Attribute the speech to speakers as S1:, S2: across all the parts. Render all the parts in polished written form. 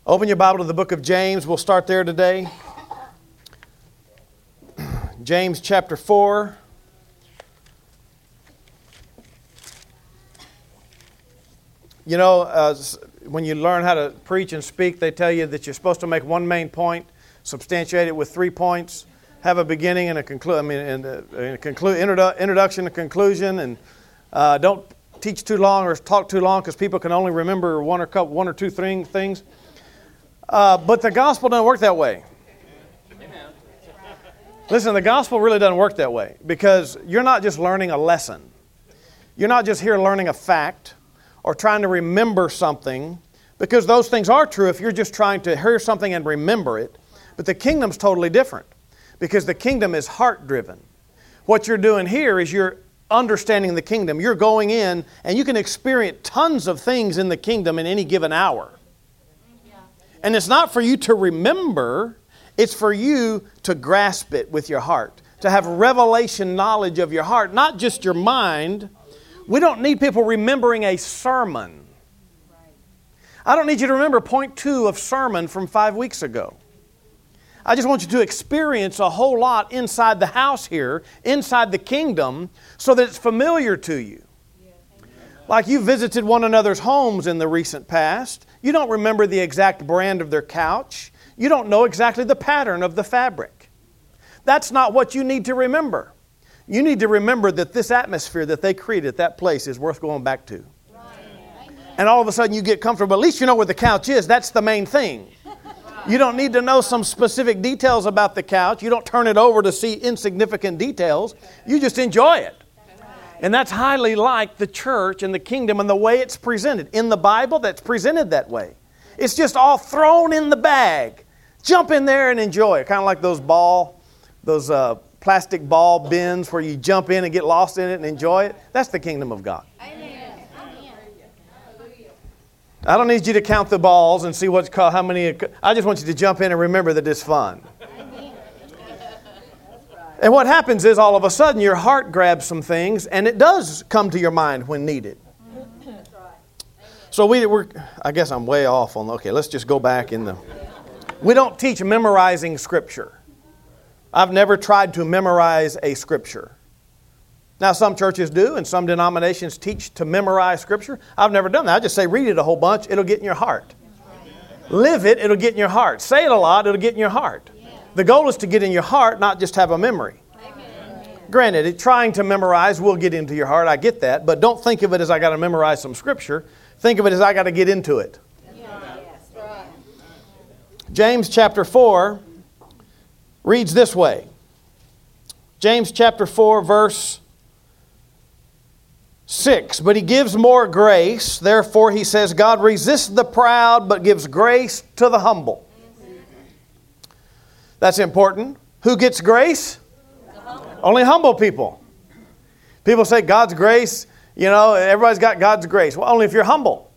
S1: Open your Bible to the book of James. We'll start there today. James chapter 4. You know, when you learn how to preach and speak, they tell you that you're supposed to make one main point, substantiate it with 3 points, have a beginning and a introduction, a conclusion, and don't teach too long or talk too long because people can only remember one or two things. But the gospel doesn't work that way. Listen, the gospel really doesn't work that way because you're not just learning a lesson. You're not just here learning a fact or trying to remember something, because those things are true if you're just trying to hear something and remember it. But the kingdom's totally different because the kingdom is heart-driven. What you're doing here is you're understanding the kingdom. You're going in and you can experience tons of things in the kingdom in any given hour. And it's not for you to remember, it's for you to grasp it with your heart, to have revelation knowledge of your heart, not just your mind. We don't need people remembering a sermon. I don't need you to remember point 2 of sermon from 5 weeks ago. I just want you to experience a whole lot inside the house here, inside the kingdom, so that it's familiar to you. Like you visited one another's homes in the recent past. You don't remember the exact brand of their couch. You don't know exactly the pattern of the fabric. That's not what you need to remember. You need to remember that this atmosphere that they created at that place is worth going back to. And all of a sudden you get comfortable. At least you know where the couch is. That's the main thing. You don't need to know some specific details about the couch. You don't turn it over to see insignificant details. You just enjoy it. And that's highly like the church and the kingdom and the way it's presented. In the Bible, that's presented that way. It's just all thrown in the bag. Jump in there and enjoy it. Kind of like those plastic ball bins where you jump in and get lost in it and enjoy it. That's the kingdom of God. Amen. I don't need you to count the balls and see what's called, how many. I just want you to jump in and remember that it's fun. And what happens is all of a sudden your heart grabs some things and it does come to your mind when needed. So I guess I'm way off on, okay, let's just go back we don't teach memorizing Scripture. I've never tried to memorize a Scripture. Now some churches do and some denominations teach to memorize Scripture. I've never done that. I just say read it a whole bunch, it'll get in your heart. Live it, it'll get in your heart. Say it a lot, it'll get in your heart. The goal is to get in your heart, not just have a memory. Amen. Granted, trying to memorize will get into your heart. I get that. But don't think of it as I got to memorize some Scripture. Think of it as I got to get into it. Yes. Right. James chapter 4 reads this way. James chapter 4 verse 6. But he gives more grace. Therefore he says, God resists the proud but gives grace to the humble. That's important. Who gets grace? Only humble people. People say God's grace, everybody's got God's grace. Well, only if you're humble.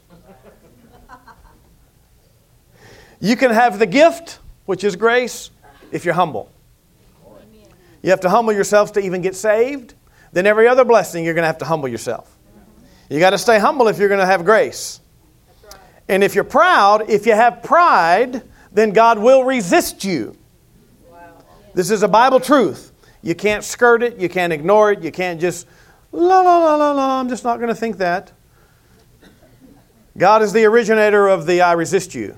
S1: You can have the gift, which is grace, if you're humble. You have to humble yourselves to even get saved. Then every other blessing, you're going to have to humble yourself. You got to stay humble if you're going to have grace. And if you're proud, if you have pride, then God will resist you. This is a Bible truth. You can't skirt it. You can't ignore it. You can't just, I'm just not going to think that. God is the originator of the I resist you.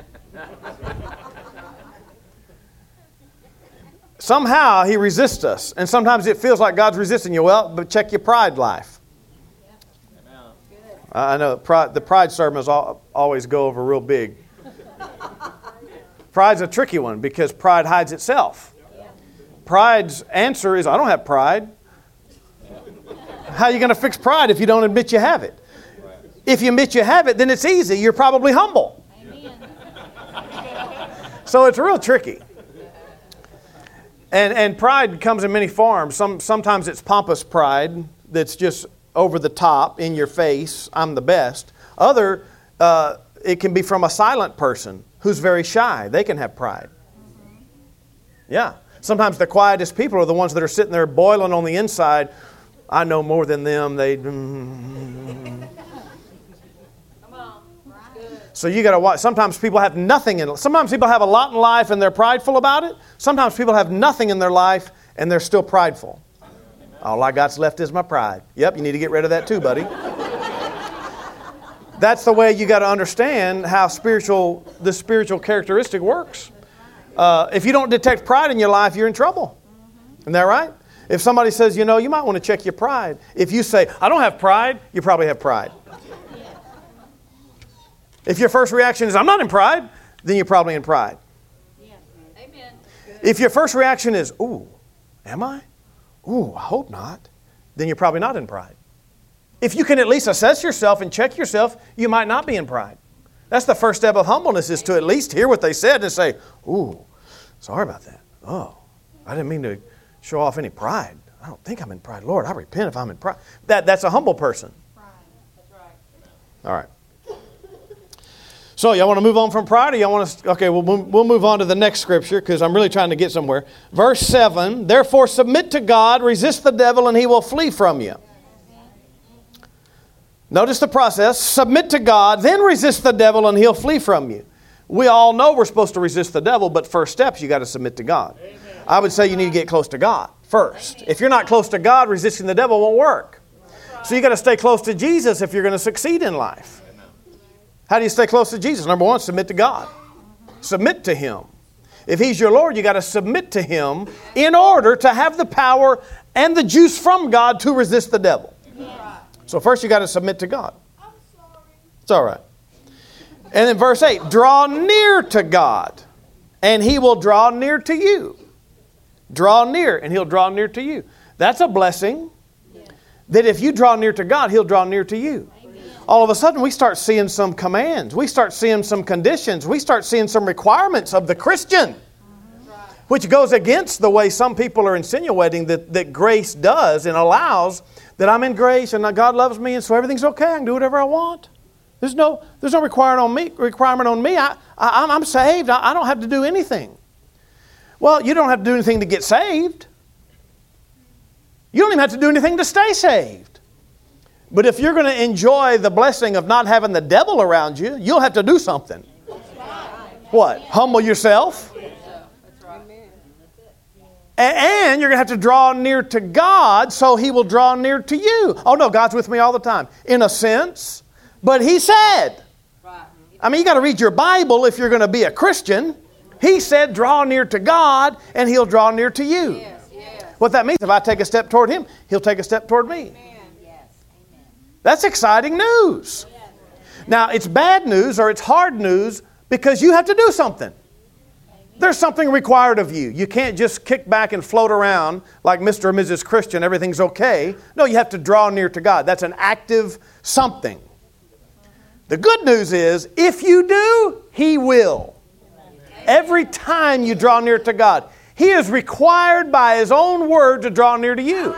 S1: Somehow He resists us. And sometimes it feels like God's resisting you. Well, but check your pride life. I know the pride sermons always go over real big. Pride's a tricky one because pride hides itself. Pride's answer is, I don't have pride. How are you going to fix pride if you don't admit you have it? If you admit you have it, then it's easy. You're probably humble. So it's real tricky. And pride comes in many forms. Sometimes it's pompous pride that's just over the top, in your face, I'm the best. It can be from a silent person who's very shy. They can have pride. Yeah. Sometimes the quietest people are the ones that are sitting there boiling on the inside. I know more than them. So you got to watch. Sometimes people have nothing in it. Sometimes people have a lot in life and they're prideful about it. Sometimes people have nothing in their life and they're still prideful. All I got's left is my pride. Yep, you need to get rid of that too, buddy. That's the way you got to understand how the spiritual characteristic works. If you don't detect pride in your life, you're in trouble. Isn't that right? If somebody says, you might want to check your pride. If you say, I don't have pride, you probably have pride. If your first reaction is, I'm not in pride, then you're probably in pride.
S2: Yeah. Amen.
S1: If your first reaction is, ooh, am I? Ooh, I hope not, then you're probably not in pride. If you can at least assess yourself and check yourself, you might not be in pride. That's the first step of humbleness, is to at least hear what they said and say, ooh, sorry about that. Oh, I didn't mean to show off any pride. I don't think I'm in pride. Lord, I repent if I'm in pride. That's a humble person.
S2: Pride. That's right.
S1: All right. So y'all want to move on from pride, or y'all want to? Okay, we'll move on to the next scripture because I'm really trying to get somewhere. Verse 7, therefore submit to God, resist the devil, and he will flee from you. Notice the process. Submit to God, then resist the devil, and he'll flee from you. We all know we're supposed to resist the devil, but first steps, you got to submit to God. Amen. I would say you need to get close to God first. Amen. If you're not close to God, resisting the devil won't work. So you got to stay close to Jesus if you're going to succeed in life. How do you stay close to Jesus? Number one, submit to God. Submit to Him. If He's your Lord, you got to submit to Him in order to have the power and the juice from God to resist the devil. So first you got to submit to God. It's all right. And then verse 8, draw near to God, and He will draw near to you. Draw near, and He'll draw near to you. That's a blessing. That if you draw near to God, He'll draw near to you. All of a sudden, we start seeing some commands. We start seeing some conditions. We start seeing some requirements of the Christian, which goes against the way some people are insinuating that grace does and allows, that I'm in grace and God loves me and so everything's okay. I can do whatever I want. There's no requirement on me. I'm saved. I don't have to do anything. Well, you don't have to do anything to get saved. You don't even have to do anything to stay saved. But if you're going to enjoy the blessing of not having the devil around you, you'll have to do something. What? Humble yourself. And you're going to have to draw near to God so He will draw near to you. Oh no, God's with me all the time. In a sense. But He said, I mean, you got to read your Bible if you're going to be a Christian. He said, draw near to God and He'll draw near to you.
S2: Yes, yes.
S1: What that means, if I take a step toward Him, He'll take a step toward me. That's exciting news. Now, it's bad news or it's hard news because you have to do something. There's something required of you. You can't just kick back and float around like Mr. or Mrs. Christian, everything's okay. No, you have to draw near to God. That's an active something. The good news is, if you do, He will. Every time you draw near to God, He is required by His own word to draw near to you.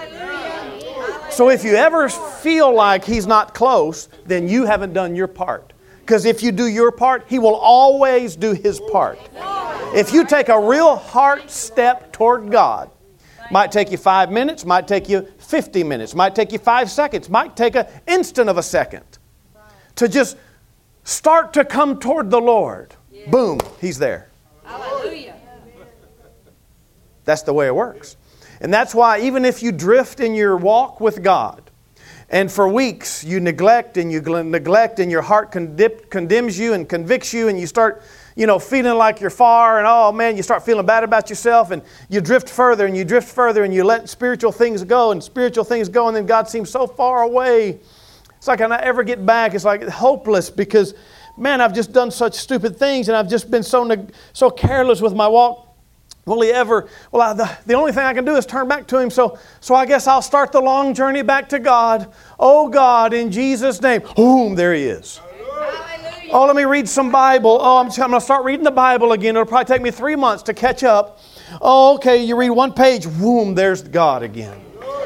S1: So if you ever feel like He's not close, then you haven't done your part. Because if you do your part, He will always do His part. If you take a real heart step toward God, might take you 5 minutes, might take you 50 minutes, might take you 5 seconds, might take an instant of a second to just start to come toward the Lord. Boom, He's there.
S2: Hallelujah.
S1: That's the way it works. And that's why even if you drift in your walk with God, and for weeks you neglect and your heart condemns you and convicts you, and you start, feeling like you're far, and oh man, you start feeling bad about yourself, and you drift further and you drift further, and you let spiritual things go, and then God seems so far away. It's like I not ever get back. It's like hopeless because, man, I've just done such stupid things, and I've just been so careless with my walk. Will He ever? Well, the only thing I can do is turn back to Him. So I guess I'll start the long journey back to God. Oh God, in Jesus' name. Boom, there He is. Hallelujah. Oh, let me read some Bible. Oh, I'm going to start reading the Bible again. It'll probably take me 3 months to catch up. Oh, okay, you read one page. Boom, there's God again.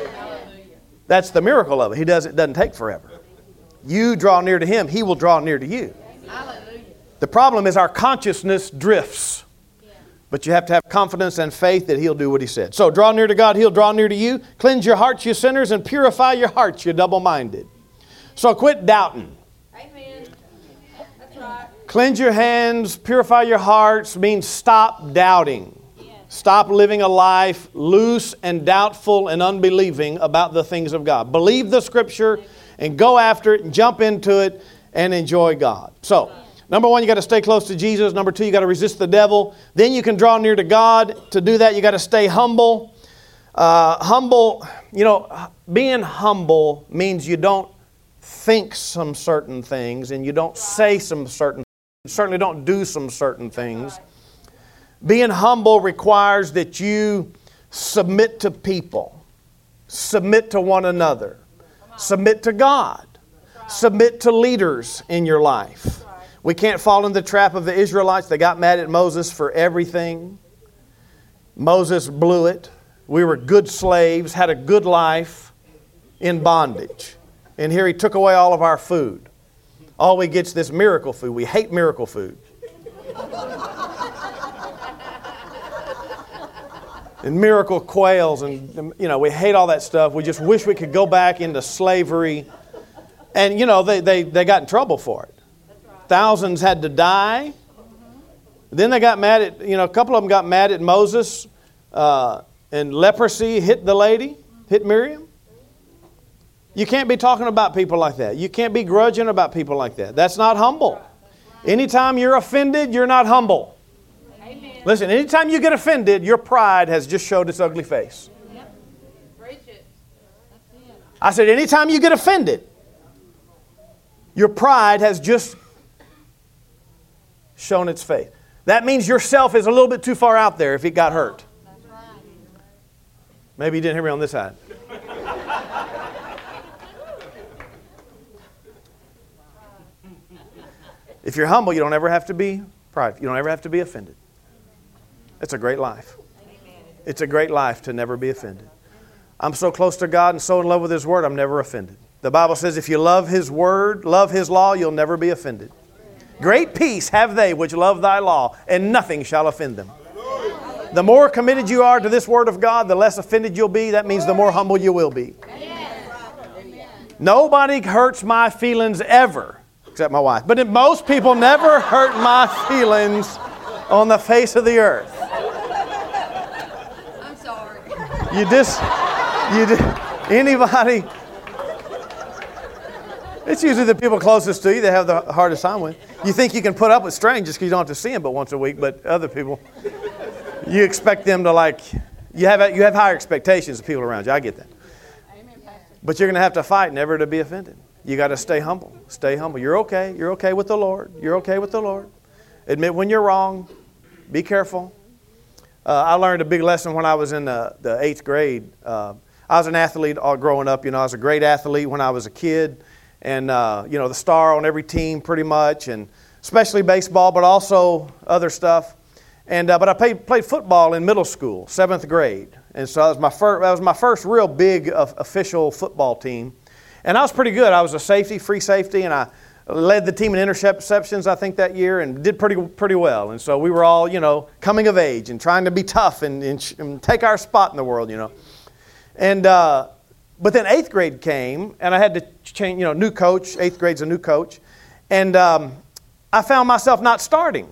S1: That's the miracle of it. It doesn't take forever. You draw near to Him, He will draw near to you. Hallelujah. The problem is our consciousness drifts. But you have to have confidence and faith that He'll do what He said. So draw near to God, He'll draw near to you. Cleanse your hearts, you sinners, and purify your hearts, you double-minded. So quit doubting.
S2: Amen. That's right.
S1: Cleanse your hands, purify your hearts means stop doubting. Stop living a life loose and doubtful and unbelieving about the things of God. Believe the Scripture and go after it and jump into it and enjoy God. So, number one, you got to stay close to Jesus. Number two, you got to resist the devil. Then you can draw near to God. To do that, you got to stay humble. Being humble means you don't think some certain things and you don't say some certain things. You certainly don't do some certain things. Being humble requires that you submit to people, submit to one another, submit to God, submit to leaders in your life. We can't fall in the trap of the Israelites. They got mad at Moses for everything. Moses blew it. We were good slaves, had a good life in bondage. And here he took away all of our food. All we get is this miracle food. We hate miracle food. And miracle quails, and we hate all that stuff. We just wish we could go back into slavery. And they got in trouble for it. Thousands had to die. Then they got mad at, a couple of them got mad at Moses, and leprosy hit the lady, hit Miriam. You can't be talking about people like that. You can't be grudging about people like that. That's not humble. Anytime you're offended, you're not humble.
S2: Amen.
S1: Listen, anytime you get offended, your pride has just showed its ugly face.
S2: Yep. Preach it. That's it.
S1: I said, anytime you get offended, your pride has just shown its face. That means yourself is a little bit too far out there if it got hurt.
S2: That's right.
S1: Maybe you didn't hear me on this side. If you're humble, you don't ever have to be prideful. You don't ever have to be offended. It's a great life. It's a great life to never be offended. I'm so close to God and so in love with His Word, I'm never offended. The Bible says if you love His Word, love His law, you'll never be offended. Great peace have they which love Thy law, and nothing shall offend them. The more committed you are to this Word of God, the less offended you'll be. That means the more humble you will be. Nobody hurts my feelings ever, except my wife. But most people never hurt my feelings on the face of the earth.
S2: I'm sorry.
S1: Anybody. It's usually the people closest to you that have the hardest time with. You think you can put up with strangers because you don't have to see them but once a week, but other people, you expect them to you have higher expectations of people around you. I get that.
S2: Amen, Pastor.
S1: But you're going to have to fight never to be offended. You got to stay humble. Stay humble. You're okay. You're okay with the Lord. You're okay with the Lord. Admit when you're wrong. Be careful. I learned a big lesson when I was in the 8th grade. I was an athlete all growing up. I was a great athlete when I was a kid. And, the star on every team pretty much. And especially baseball, but also other stuff. And but I played football in middle school, 7th grade. And so that was my first real big official football team. And I was pretty good. I was a safety, free safety, and I led the team in interceptions, I think, that year, and did pretty well. And so we were all, coming of age and trying to be tough and take our spot in the world, And but then 8th grade came, and I had to change, new coach. 8th grade's a new coach. And I found myself not starting.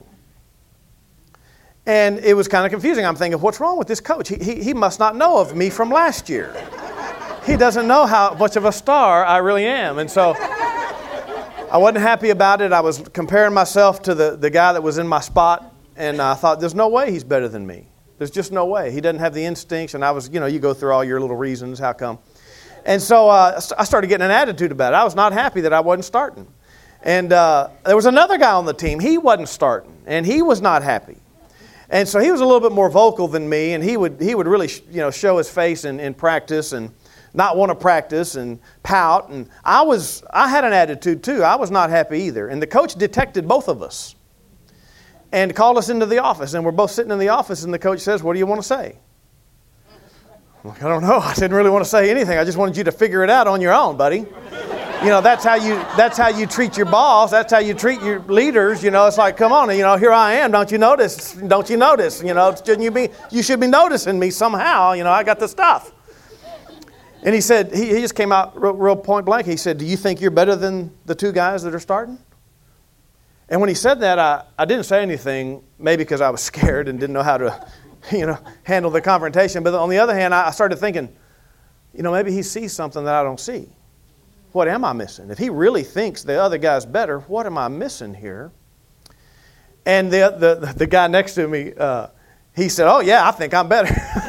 S1: And it was kind of confusing. I'm thinking, what's wrong with this coach? He must not know of me from last year. He doesn't know how much of a star I really am. And so I wasn't happy about it. I was comparing myself to the guy that was in my spot. And I thought, there's no way he's better than me. There's just no way. He doesn't have the instincts. And I was, you go through all your little reasons. How come? And so I started getting an attitude about it. I was not happy that I wasn't starting. And there was another guy on the team. He wasn't starting. And he was not happy. And so he was a little bit more vocal than me. And he would really, show his face in practice and not want to practice and pout. And I had an attitude too. I was not happy either. And the coach detected both of us and called us into the office. And we're both sitting in the office and the coach says, "What do you want to say?" I'm like, "I don't know. I didn't really want to say anything. I just wanted you to figure it out on your own, buddy." That's how you treat your boss. That's how you treat your leaders. It's like, come on, here I am. Don't you notice? Don't you notice? You should be noticing me somehow. I got the stuff. And he said, he just came out real point blank. He said, "Do you think you're better than the two guys that are starting?" And when he said that, I didn't say anything, maybe because I was scared and didn't know how to, handle the confrontation. But on the other hand, I started thinking, maybe he sees something that I don't see. What am I missing? If he really thinks the other guy's better, what am I missing here? And the guy next to me, he said, oh, yeah, I think I'm better.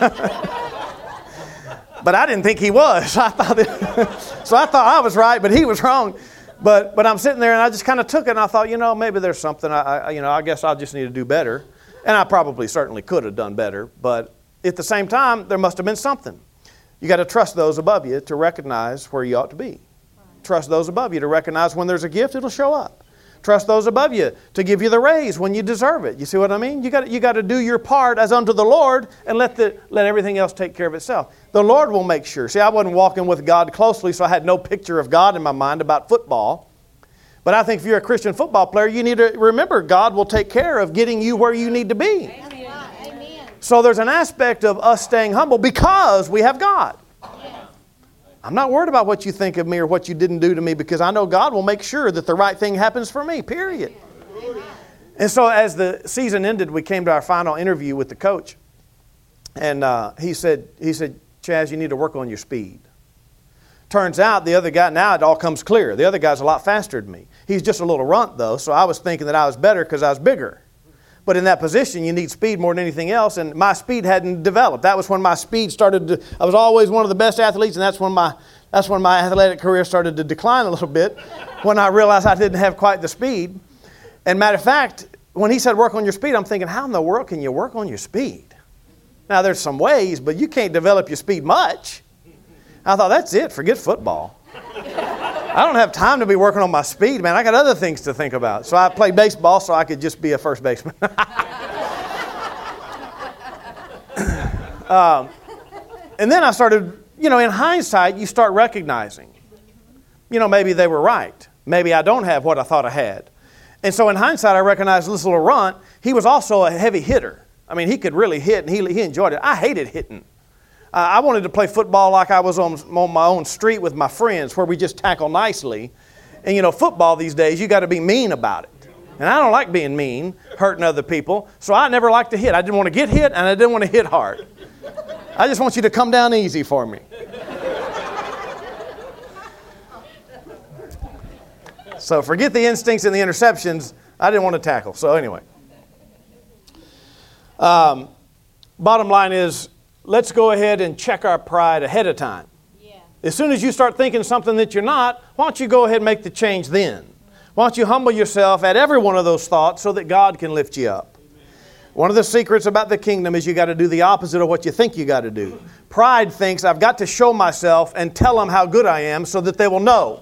S1: But I didn't think he was. So I thought I was right, but he was wrong. But I'm sitting there, and I just kind of took it, and I thought, maybe there's something. I guess I'll just need to do better. And I probably certainly could have done better. But at the same time, there must have been something. You got to trust those above you to recognize where you ought to be. Trust those above you to recognize when there's a gift, it'll show up. Trust those above you to give you the raise when you deserve it. You see what I mean? You got to do your part as unto the Lord and let everything else take care of itself. The Lord will make sure. See, I wasn't walking with God closely, so I had no picture of God in my mind about football. But I think if you're a Christian football player, you need to remember God will take care of getting you where you need to be. Amen. So there's an aspect of us staying humble because we have God. I'm not worried about what you think of me or what you didn't do to me because I know God will make sure that the right thing happens for me, period. Amen. And so as the season ended, we came to our final interview with the coach. And he said, Chaz, you need to work on your speed. Turns out the other guy, now it all comes clear. The other guy's a lot faster than me. He's just a little runt, though, so I was thinking that I was better because I was bigger. But in that position, you need speed more than anything else, and my speed hadn't developed. That was when my speed started to, I was always one of the best athletes, and that's when my athletic career started to decline a little bit, when I realized I didn't have quite the speed. And matter of fact, when he said work on your speed, I'm thinking, how in the world can you work on your speed? Now, there's some ways, but you can't develop your speed much. I thought, that's it, forget football. I don't have time to be working on my speed, man. I got other things to think about. So I played baseball so I could just be a first baseman. And then I started, in hindsight, you start recognizing, maybe they were right. Maybe I don't have what I thought I had. And so in hindsight, I recognized this little runt, he was also a heavy hitter. I mean, he could really hit, and he enjoyed it. I hated hitting. I wanted to play football like I was on my own street with my friends where we just tackle nicely. And, football these days, you got to be mean about it. And I don't like being mean, hurting other people. So I never liked to hit. I didn't want to get hit, and I didn't want to hit hard. I just want you to come down easy for me. So forget the instincts and the interceptions. I didn't want to tackle. So anyway. Bottom line is, let's go ahead and check our pride ahead of time. Yeah. As soon as you start thinking something that you're not, why don't you go ahead and make the change then? Why don't you humble yourself at every one of those thoughts so that God can lift you up? Amen. One of the secrets about the kingdom is you got to do the opposite of what you think you got to do. Pride thinks I've got to show myself and tell them how good I am so that they will know.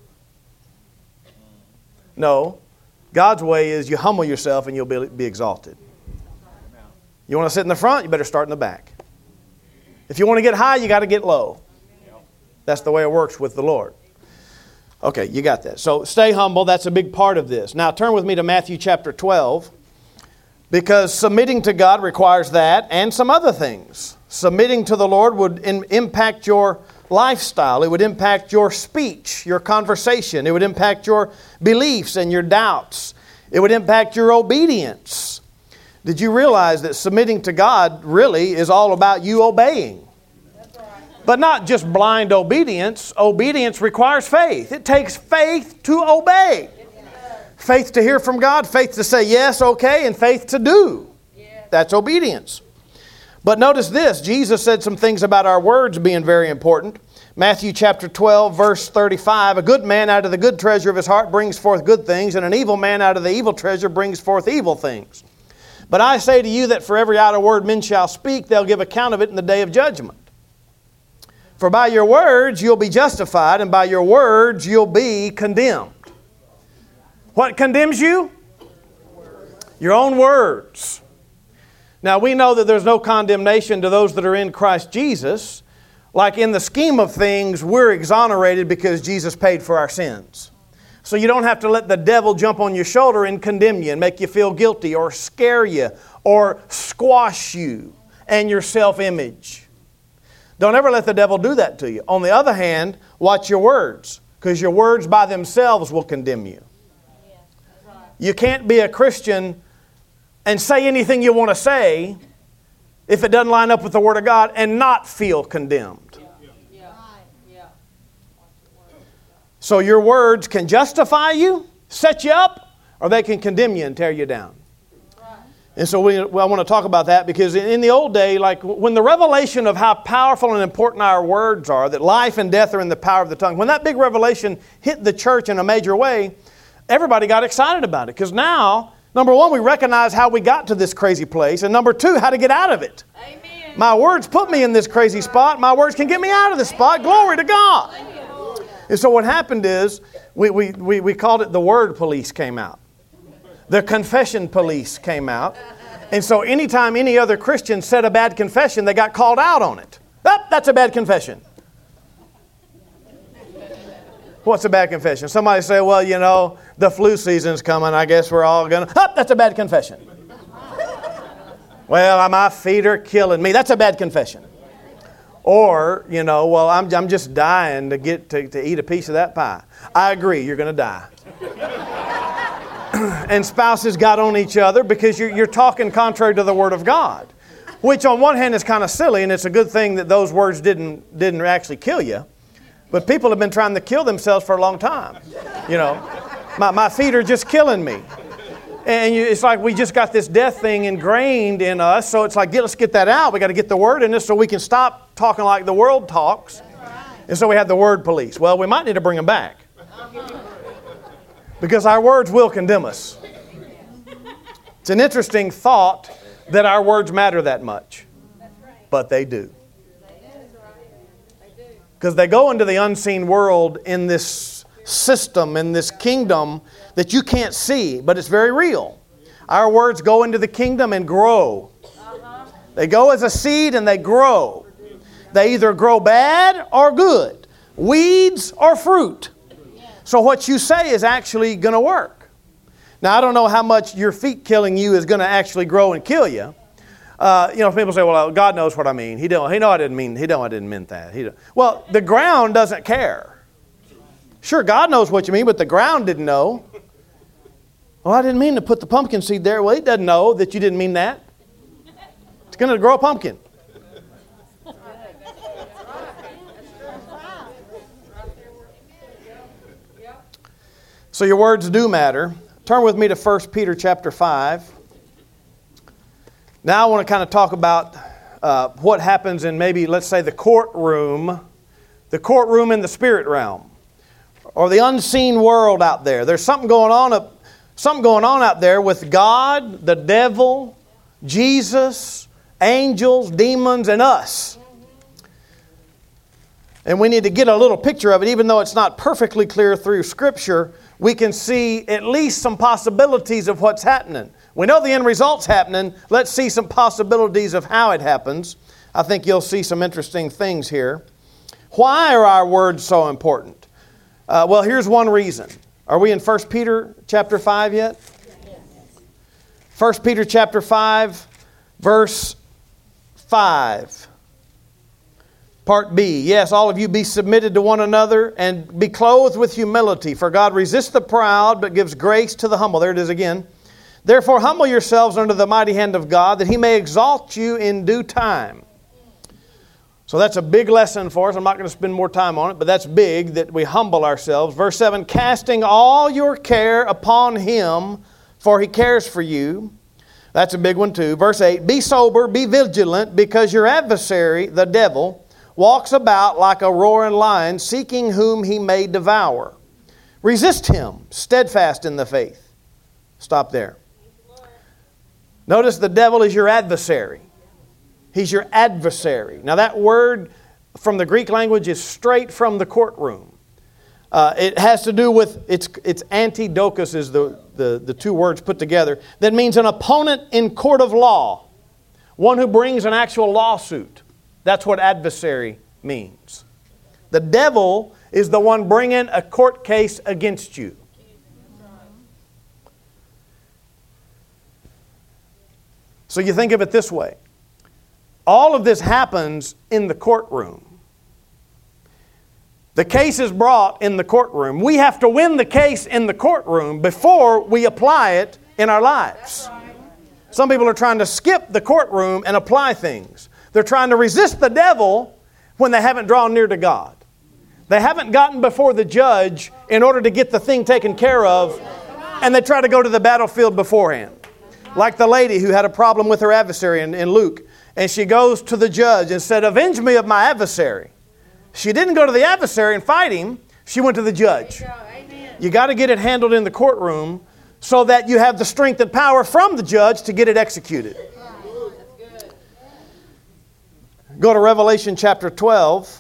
S1: No. God's way is you humble yourself and you'll be exalted. You want to sit in the front, you better start in the back. If you want to get high, you got to get low. That's the way it works with the Lord. Okay, you got that. So stay humble. That's a big part of this. Now turn with me to Matthew chapter 12. Because submitting to God requires that and some other things. Submitting to the Lord would impact your lifestyle. It would impact your speech, your conversation. It would impact your beliefs and your doubts. It would impact your obedience. Did you realize that submitting to God really is all about you obeying? But not just blind obedience. Obedience requires faith. It takes faith to obey. Faith to hear from God, faith to say yes, okay, and faith to do. That's obedience. But notice this, Jesus said some things about our words being very important. Matthew chapter 12, verse 35, a good man out of the good treasure of his heart brings forth good things, and an evil man out of the evil treasure brings forth evil things. But I say to you that for every idle word men shall speak, they'll give account of it in the day of judgment. For by your words you'll be justified, and by your words you'll be condemned. What condemns you? Your own words. Now we know that there's no condemnation to those that are in Christ Jesus. Like in the scheme of things, we're exonerated because Jesus paid for our sins. So you don't have to let the devil jump on your shoulder and condemn you and make you feel guilty or scare you or squash you and your self-image. Don't ever let the devil do that to you. On the other hand, watch your words, because your words by themselves will condemn you. You can't be a Christian and say anything you want to say if it doesn't line up with the Word of God and not feel condemned. So your words can justify you, set you up, or they can condemn you and tear you down. And so I want to talk about that because in the old day, like when the revelation of how powerful and important our words are, that life and death are in the power of the tongue, when that big revelation hit the church in a major way, everybody got excited about it. Because now, number one, we recognize how we got to this crazy place. And number two, how to get out of it.
S2: Amen.
S1: My words put me in this crazy spot. My words can get me out of this spot. Glory to God. And so what happened is, we called it the word police came out. The confession police came out. And so anytime any other Christian said a bad confession, they got called out on it. Oh, that's a bad confession. What's a bad confession? Somebody say, well, you know, the flu season's coming. I guess we're all going to... Oh, that's a bad confession. Well, my feet are killing me. That's a bad confession. Or, you know, well, I'm just dying to get to eat a piece of that pie. I agree, you're going to die. And spouses got on each other because you're talking contrary to the Word of God. Which on one hand is kind of silly, and it's a good thing that those words didn't actually kill you. But people have been trying to kill themselves for a long time. You know, my feet are just killing me. And it's like we just got this death thing ingrained in us. So it's like, let's get that out. We got to get the Word in this so we can stop talking like the world talks. And so we had the word police. Well, we might need to bring them back. Because our words will condemn us. It's an interesting thought that our words matter that much. But they do. Because they go into the unseen world in this system, in this kingdom that you can't see, but it's very real. Our words go into the kingdom and grow. They go as a seed and they grow. They either grow bad or good, weeds or fruit. So what you say is actually going to work. Now, I don't know how much your feet killing you is going to actually grow and kill you. You know, people say, well, God knows what I mean. He know I didn't mean that. Well, the ground doesn't care. Sure, God knows what you mean, but the ground didn't know. Well, I didn't mean to put the pumpkin seed there. Well, it doesn't know that you didn't mean that. It's going to grow a pumpkin. So your words do matter. Turn with me to 1 Peter chapter 5. Now I want to kind of talk about what happens in maybe, let's say, the courtroom in the spirit realm, or the unseen world out there. There's something going on out there with God, the devil, Jesus, angels, demons, and us. And we need to get a little picture of it, even though it's not perfectly clear through Scripture. We can see at least some possibilities of what's happening. We know the end result's happening. Let's see some possibilities of how it happens. I think you'll see some interesting things here. Why are our words so important? Well, here's one reason. Are we in 1 Peter chapter 5 yet? 1 Peter chapter 5, verse 5. Part B, yes, all of you be submitted to one another and be clothed with humility. For God resists the proud, but gives grace to the humble. There it is again. Therefore humble yourselves under the mighty hand of God, that He may exalt you in due time. So that's a big lesson for us. I'm not going to spend more time on it, but that's big, that we humble ourselves. Verse 7, casting all your care upon Him, for He cares for you. That's a big one too. Verse 8, be sober, be vigilant, because your adversary, the devil, walks about like a roaring lion, seeking whom he may devour. Resist him, steadfast in the faith. Stop there. Notice the devil is your adversary. He's your adversary. Now that word from the Greek language is straight from the courtroom. It has to do with, it's antidokos is the two words put together. That means an opponent in court of law. One who brings an actual lawsuit. That's what adversary means. The devil is the one bringing a court case against you. So you think of it this way. All of this happens in the courtroom. The case is brought in the courtroom. We have to win the case in the courtroom before we apply it in our lives. Some people are trying to skip the courtroom and apply things. They're trying to resist the devil when they haven't drawn near to God. They haven't gotten before the judge in order to get the thing taken care of, and they try to go to the battlefield beforehand. Like the lady who had a problem with her adversary in Luke, and she goes to the judge and said, "Avenge me of my adversary." She didn't go to the adversary and fight him. She went to the judge. You got to get it handled in the courtroom so that you have the strength and power from the judge to get it executed. Go to Revelation chapter 12.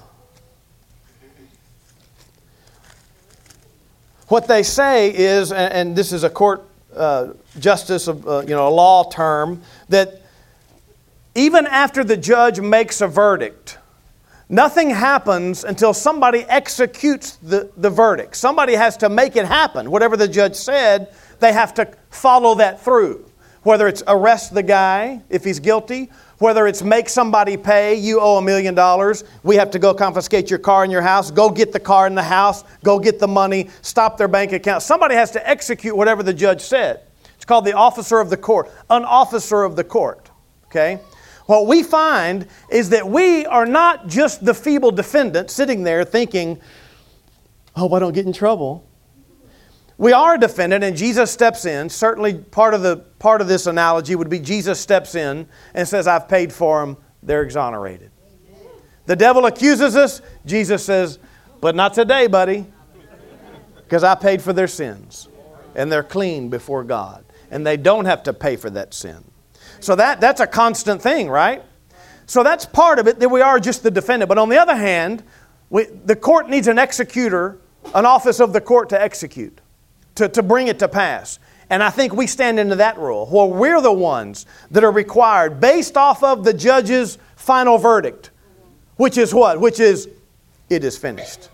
S1: What they say is, and this is a court justice, a law term, that even after the judge makes a verdict, nothing happens until somebody executes the verdict. Somebody has to make it happen. Whatever the judge said, they have to follow that through. Whether it's arrest the guy if he's guilty, whether it's make somebody pay, you owe $1 million, we have to go confiscate your car in your house, go get the car in the house, go get the money, stop their bank account. Somebody has to execute whatever the judge said. It's called the officer of the court, an officer of the court. Okay? What we find is that we are not just the feeble defendant sitting there thinking, "I hope I don't get in trouble." We are a defendant, and Jesus steps in. Certainly part of this analogy would be Jesus steps in and says, "I've paid for them, they're exonerated." The devil accuses us. Jesus says, "But not today, buddy, because I paid for their sins, and they're clean before God, and they don't have to pay for that sin." So that's a constant thing, right? So that's part of it, that we are just the defendant. But on the other hand, the court needs an executor, an office of the court to execute, to bring it to pass. And I think we stand into that role, where we're the ones that are required, based off of the judge's final verdict, which is what? Which is, it is finished.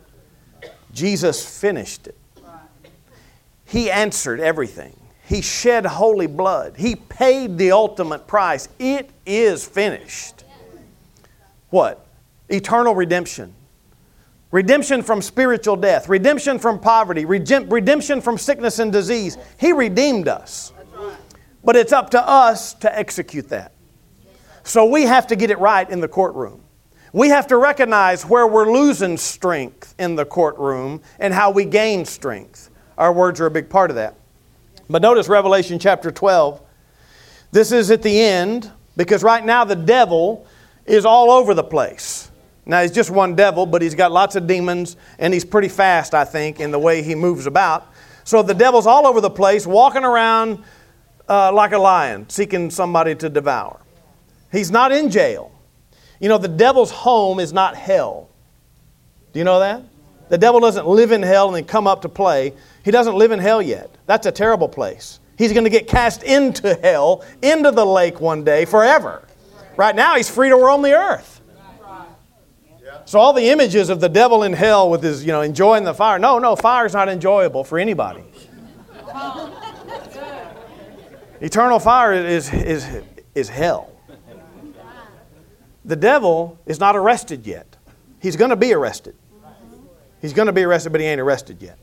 S1: Jesus finished it. He answered everything. He shed holy blood. He paid the ultimate price. It is finished. What? Eternal redemption. Redemption from spiritual death. Redemption from poverty. Redemption from sickness and disease. He redeemed us. But it's up to us to execute that. So we have to get it right in the courtroom. We have to recognize where we're losing strength in the courtroom and how we gain strength. Our words are a big part of that. But notice Revelation chapter 12. This is at the end, because right now the devil is all over the place. Now he's just one devil, but he's got lots of demons, and he's pretty fast, I think, in the way he moves about. So the devil's all over the place, walking around like a lion, seeking somebody to devour. He's not in jail. You know, the devil's home is not hell. Do you know that? The devil doesn't live in hell and then come up to play. He doesn't live in hell yet. That's a terrible place. He's going to get cast into hell, into the lake one day forever. Right now he's free to roam the earth. So all the images of the devil in hell with his, enjoying the fire. No, fire's not enjoyable for anybody. Eternal fire is hell. The devil is not arrested yet. He's going to be arrested. He's going to be arrested, but he ain't arrested yet.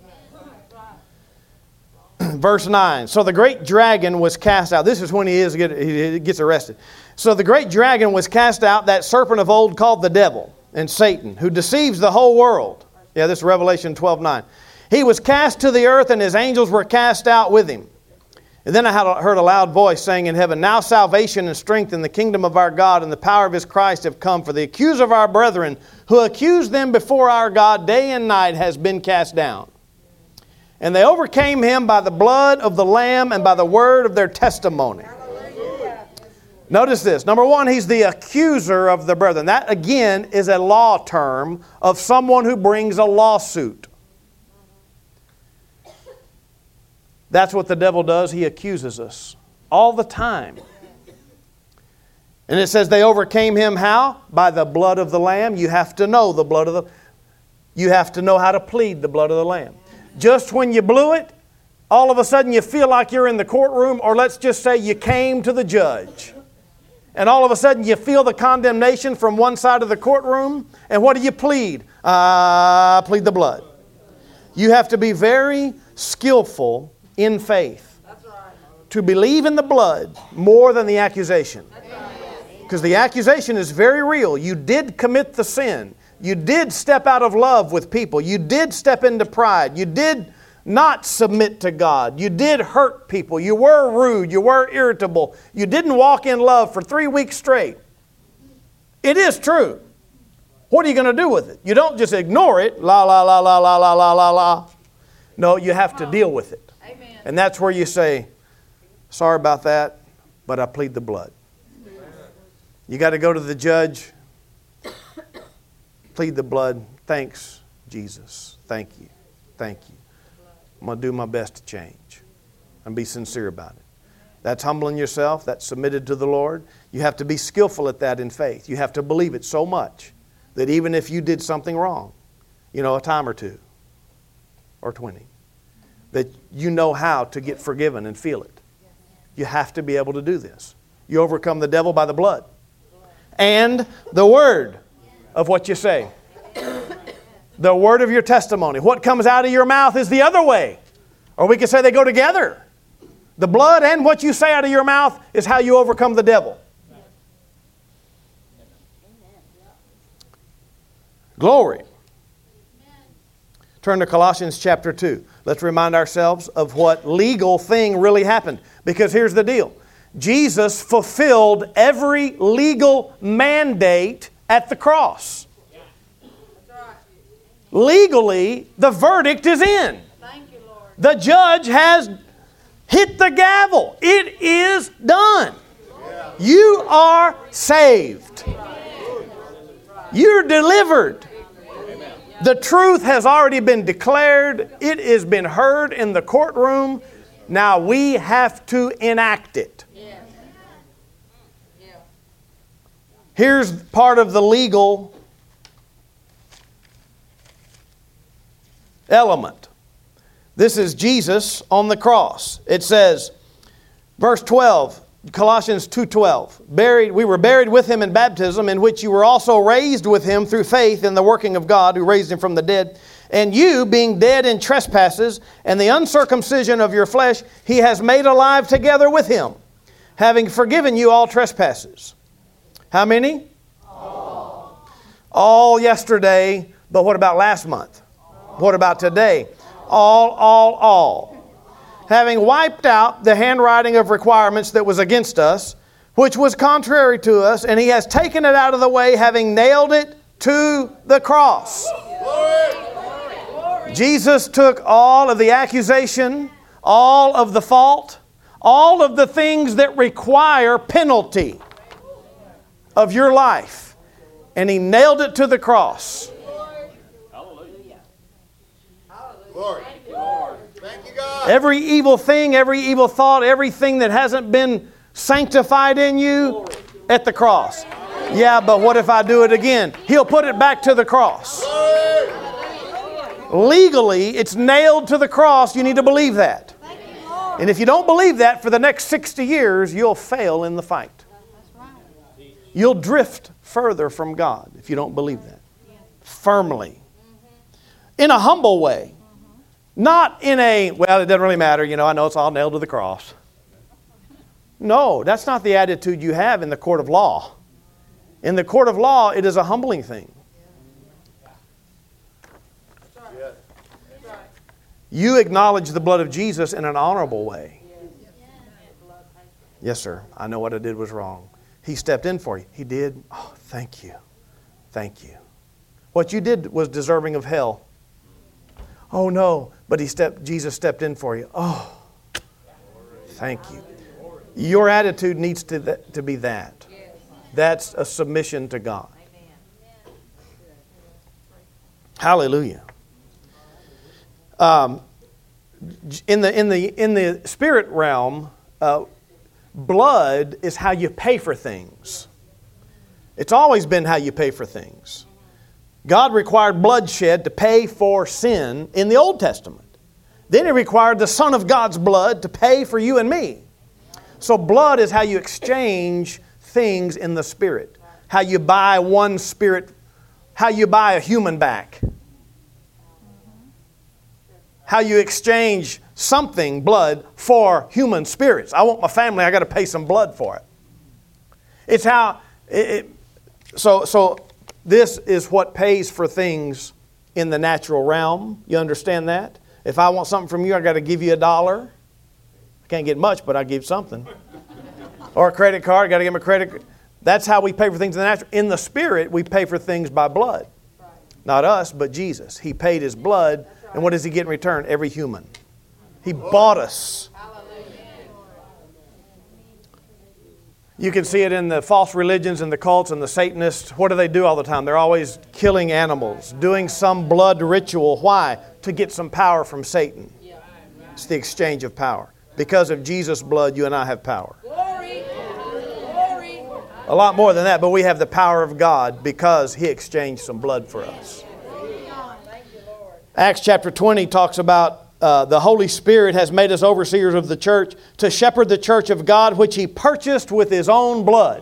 S1: Verse 9. So the great dragon was cast out. This is when he gets arrested. So the great dragon was cast out, that serpent of old called the devil and Satan, who deceives the whole world. Yeah, this is Revelation 12:9. He was cast to the earth, and his angels were cast out with him. And then I heard a loud voice saying in heaven, "Now salvation and strength in the kingdom of our God and the power of his Christ have come. For the accuser of our brethren, who accused them before our God day and night, has been cast down. And they overcame him by the blood of the Lamb and by the word of their testimony." Notice this. Number one, he's the accuser of the brethren. That, again, is a law term of someone who brings a lawsuit. That's what the devil does. He accuses us all the time. And it says they overcame him how? By the blood of the Lamb. You have to know the blood of the... You have to know how to plead the blood of the Lamb. Just when you blew it, all of a sudden you feel like you're in the courtroom, or let's just say you came to the judge. And all of a sudden you feel the condemnation from one side of the courtroom. And what do you plead? I plead the blood. You have to be very skillful in faith to believe in the blood more than the accusation. Because the accusation is very real. You did commit the sin. You did step out of love with people. You did step into pride. You did not submit to God. You did hurt people. You were rude. You were irritable. You didn't walk in love for 3 weeks straight. It is true. What are you going to do with it? You don't just ignore it. La, la, la, la, la, la, la, la, la. No, you have to deal with it.
S2: Amen.
S1: And that's where you say, sorry about that, but I plead the blood. You got to go to the judge. Plead the blood. Thanks, Jesus. Thank you. Thank you. I'm going to do my best to change and be sincere about it. That's humbling yourself. That's submitted to the Lord. You have to be skillful at that in faith. You have to believe it so much that even if you did something wrong, a time or 2 or 20, that you know how to get forgiven and feel it. You have to be able to do this. You overcome the devil by the blood and the word of what you say. The word of your testimony. What comes out of your mouth is the other way. Or we could say they go together. The blood and what you say out of your mouth is how you overcome the devil. Glory. Turn to Colossians chapter 2. Let's remind ourselves of what legal thing really happened. Because here's the deal. Jesus fulfilled every legal mandate at the cross. Legally, the verdict is in.
S2: Thank you, Lord.
S1: The judge has hit the gavel. It is done. You are saved. You're delivered. The truth has already been declared. It has been heard in the courtroom. Now we have to enact it. Here's part of the legal element. This is Jesus on the cross. It says, verse 12, Colossians 2:12, we were buried with Him in baptism, in which you were also raised with Him through faith in the working of God, who raised Him from the dead. And you, being dead in trespasses and the uncircumcision of your flesh, He has made alive together with Him, having forgiven you all trespasses. How many? All yesterday, but what about last month? What about today? All. Having wiped out the handwriting of requirements that was against us, which was contrary to us, and He has taken it out of the way, having nailed it to the cross. Jesus took all of the accusation, all of the fault, all of the things that require penalty of your life, and He nailed it to the cross.
S3: Glory. Thank you, God.
S1: Every evil thing, every evil thought, everything that hasn't been sanctified in you, at the cross. Yeah, but what if I do it again? He'll put it back to the cross. Legally, it's nailed to the cross. You need to believe that. And if you don't believe that, for the next 60 years, you'll fail in the fight. You'll drift further from God if you don't believe that. Firmly. In a humble way. Not in a, well, it doesn't really matter, I know it's all nailed to the cross. No, that's not the attitude you have in the court of law. In the court of law, it is a humbling thing. You acknowledge the blood of Jesus in an honorable way. Yes, sir, I know what I did was wrong. He stepped in for you. He did. Oh, thank you. Thank you. What you did was deserving of hell. Oh no, but Jesus stepped in for you. Oh, thank you. Your attitude needs to be that. That's a submission to God. Hallelujah. In the spirit realm, blood is how you pay for things. It's always been how you pay for things. God required bloodshed to pay for sin in the Old Testament. Then He required the Son of God's blood to pay for you and me. So blood is how you exchange things in the Spirit. How you buy one spirit, how you buy a human back. How you exchange something, blood, for human spirits. I want my family, I got to pay some blood for it. It's how, so this is what pays for things in the natural realm. You understand that? If I want something from you, I got to give you $1. I can't get much, but I give something. Or a credit card, I got to give them a credit. That's how we pay for things in the natural. In the Spirit, we pay for things by blood. Not us, but Jesus. He paid His blood, and what does He get in return? Every human. He bought us. You can see it in the false religions and the cults and the Satanists. What do they do all the time? They're always killing animals, doing some blood ritual. Why? To get some power from Satan. It's the exchange of power. Because of Jesus' blood, you and I have power.
S2: Glory. Glory.
S1: A lot more than that, but we have the power of God because He exchanged some blood for us. Acts chapter 20 talks about the Holy Spirit has made us overseers of the church to shepherd the church of God, which He purchased with His own blood.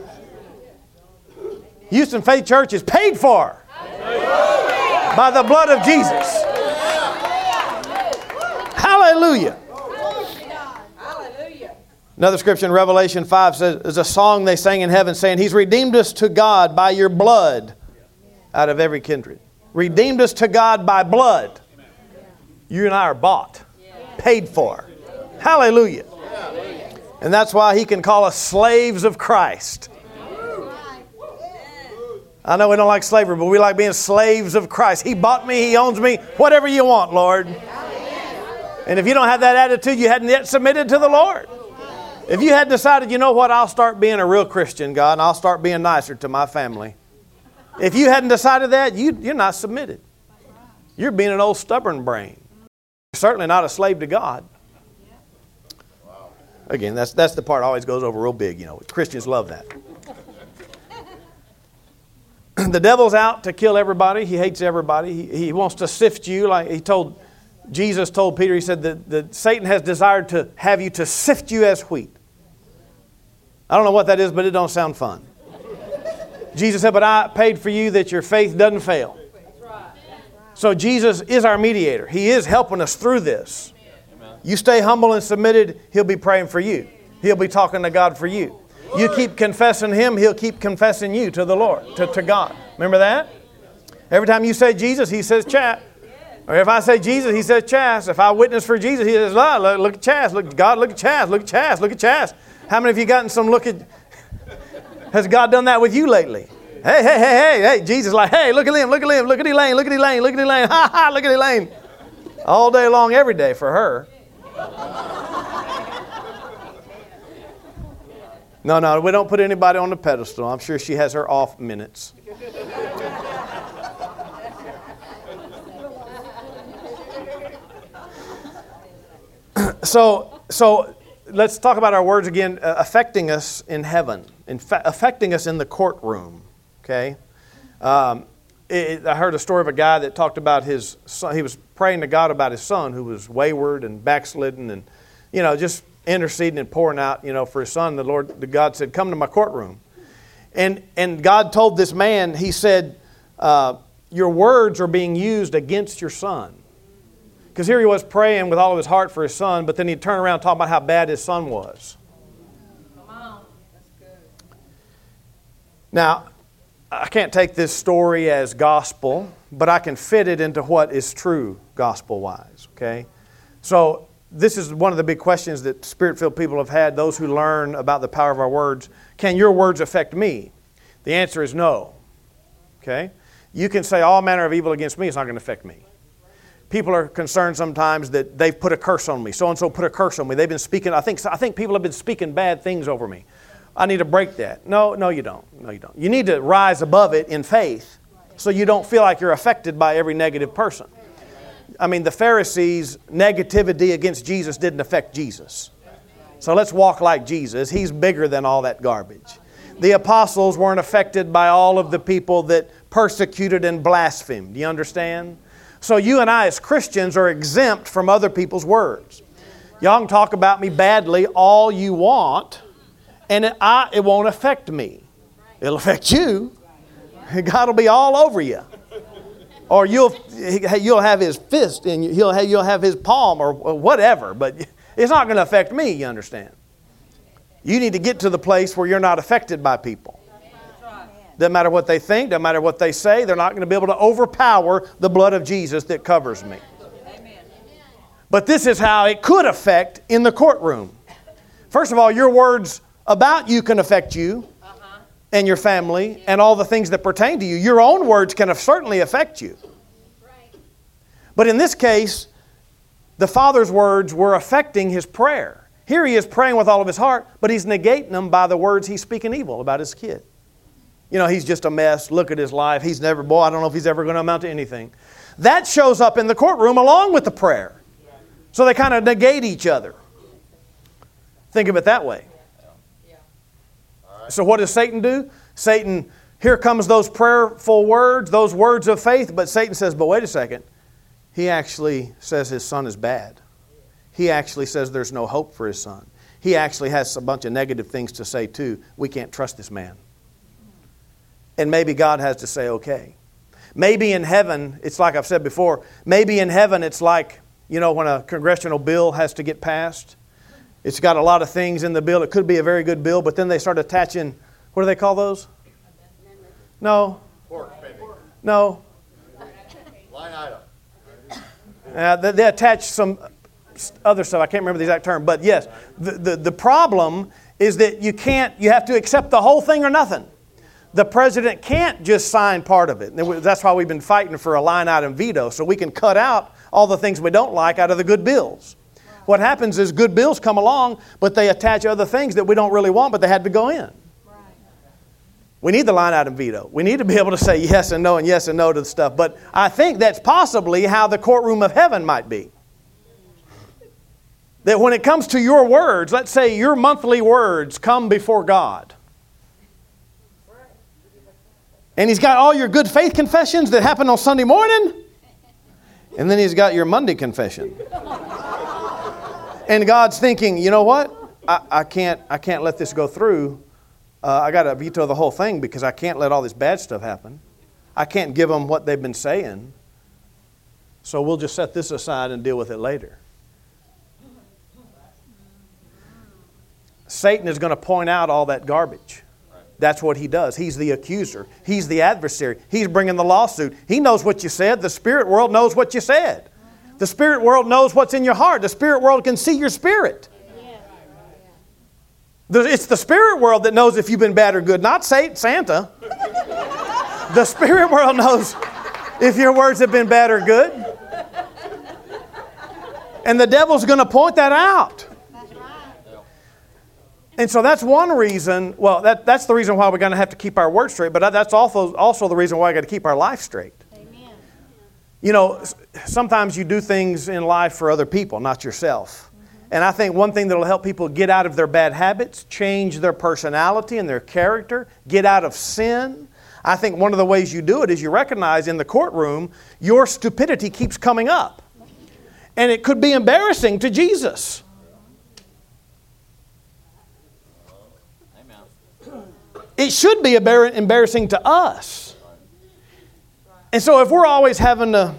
S1: Houston Faith Church is paid for by the blood of Jesus. Hallelujah. Another scripture in Revelation 5 says, there's a song they sang in heaven saying, He's redeemed us to God by your blood out of every kindred. Redeemed us to God by blood. You and I are bought, paid for. Hallelujah. And that's why He can call us slaves of Christ. I know we don't like slavery, but we like being slaves of Christ. He bought me, He owns me, whatever you want, Lord. And if you don't have that attitude, you hadn't yet submitted to the Lord. If you had decided, you know what, I'll start being a real Christian, God, and I'll start being nicer to my family. If you hadn't decided that, you're not submitted. You're being an old stubborn brain. You're certainly not a slave to God. Again, that's the part that always goes over real big. You know, Christians love that. The devil's out to kill everybody. He hates everybody. He wants to sift you like Jesus told Peter, He said that Satan has desired to have you to sift you as wheat. I don't know what that is, but it don't sound fun. Jesus said, but I paid for you that your faith doesn't fail. So Jesus is our mediator. He is helping us through this. You stay humble and submitted, He'll be praying for you. He'll be talking to God for you. You keep confessing Him, He'll keep confessing you to the Lord, to God. Remember that? Every time you say Jesus, He says chat. Or if I say Jesus, He says Chas. If I witness for Jesus, He says, look at Chas. Look, God, look at Chas. Look at Chas. Look at Chas. How many of you gotten some look at... Has God done that with you lately? Hey, Jesus like, hey, look at him, look at him, look at Elaine, look at Elaine, look at Elaine, ha ha, look at Elaine. All day long, every day for her. No, we don't put anybody on the pedestal. I'm sure she has her off minutes. So let's talk about our words again, affecting us in heaven, affecting us in the courtroom. Okay, I heard a story of a guy that talked about his son. He was praying to God about his son who was wayward and backslidden, and just interceding and pouring out, for his son. God said, "Come to my courtroom," and God told this man, He said, "Your words are being used against your son." Because here he was praying with all of his heart for his son, but then he'd turn around and talk about how bad his son was.
S2: Come on. That's good.
S1: Now, I can't take this story as gospel, but I can fit it into what is true gospel-wise, okay? So this is one of the big questions that Spirit-filled people have had, those who learn about the power of our words. Can your words affect me? The answer is no, okay? You can say all manner of evil against me, it's not going to affect me. People are concerned sometimes that they've put a curse on me. So-and-so put a curse on me. They've been speaking, I think people have been speaking bad things over me. I need to break that. No, you don't. No, you don't. You need to rise above it in faith so you don't feel like you're affected by every negative person. I mean, the Pharisees' negativity against Jesus didn't affect Jesus. So let's walk like Jesus. He's bigger than all that garbage. The apostles weren't affected by all of the people that persecuted and blasphemed. Do you understand? So you and I as Christians are exempt from other people's words. Y'all can talk about me badly all you want, And it won't affect me. It'll affect you. God will be all over you. Or you'll have his fist and you'll have his palm or whatever. But it's not going to affect me, you understand. You need to get to the place where you're not affected by people. Doesn't matter what they think, doesn't matter what they say. They're not going to be able to overpower the blood of Jesus that covers me. But this is how it could affect in the courtroom. First of all, your words about you can affect you and your family and all the things that pertain to you. Your own words can certainly affect you. But in this case, the father's words were affecting his prayer. Here he is praying with all of his heart, but he's negating them by the words he's speaking evil about his kid. You know, he's just a mess. Look at his life. I don't know if he's ever going to amount to anything. That shows up in the courtroom along with the prayer. So they kind of negate each other. Think of it that way. So what does Satan do? Satan, here comes those prayerful words, those words of faith, but Satan says, but wait a second. He actually says his son is bad. He actually says there's no hope for his son. He actually has a bunch of negative things to say too. We can't trust this man. And maybe God has to say, okay. Maybe in heaven, it's like I've said before, maybe in heaven it's like, you know, when a congressional bill has to get passed. It's got a lot of things in the bill. It could be a very good bill, but then they start attaching, what do they call those? No. No.
S3: Line item.
S1: They attach some other stuff. I can't remember the exact term. But yes, the problem is that you have to accept the whole thing or nothing. The president can't just sign part of it. That's why we've been fighting for a line item veto, so we can cut out all the things we don't like out of the good bills. What happens is good bills come along, but they attach other things that we don't really want, but they had to go in. We need the line item veto. We need to be able to say yes and no to the stuff. But I think that's possibly how the courtroom of heaven might be. That when it comes to your words, let's say your monthly words come before God. And He's got all your good faith confessions that happen on Sunday morning. And then He's got your Monday confession. And God's thinking, you know what? I can't let this go through. I got to veto the whole thing because I can't let all this bad stuff happen. I can't give them what they've been saying. So we'll just set this aside and deal with it later. Satan is going to point out all that garbage. That's what he does. He's the accuser. He's the adversary. He's bringing the lawsuit. He knows what you said. The spirit world knows what you said. The spirit world knows what's in your heart. The spirit world can see your spirit. It's the spirit world that knows if you've been bad or good, not Santa. The spirit world knows if your words have been bad or good. And the devil's going to point that out. And so that's one reason, well, that's the reason why we're going to have to keep our words straight, but that's also the reason why we've got to keep our life straight. Amen. You know, sometimes you do things in life for other people, not yourself. And I think one thing that will help people get out of their bad habits, change their personality and their character, get out of sin, I think one of the ways you do it is you recognize in the courtroom your stupidity keeps coming up. And it could be embarrassing to Jesus. It should be embarrassing to us. And so if we're always having to...